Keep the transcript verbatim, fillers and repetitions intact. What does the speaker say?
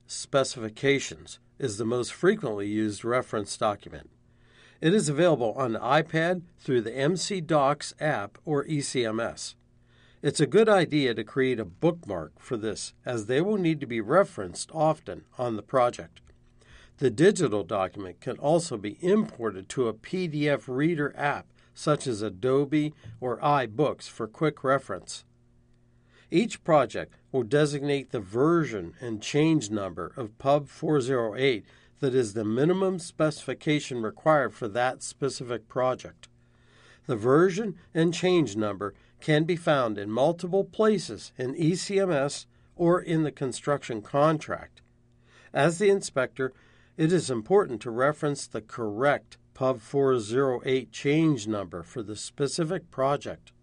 Specifications is the most frequently used reference document. It is available on the iPad through the M C Docs app or E C M S. It's a good idea to create a bookmark for this, as they will need to be referenced often on the project. The digital document can also be imported to a P D F reader app such as Adobe or iBooks for quick reference. Each project will designate the version and change number of Pub four oh eight that is the minimum specification required for that specific project. The version and change number can be found in multiple places in E C M S or in the construction contract. As the inspector, it is important to reference the correct Pub four oh eight change number for the specific project.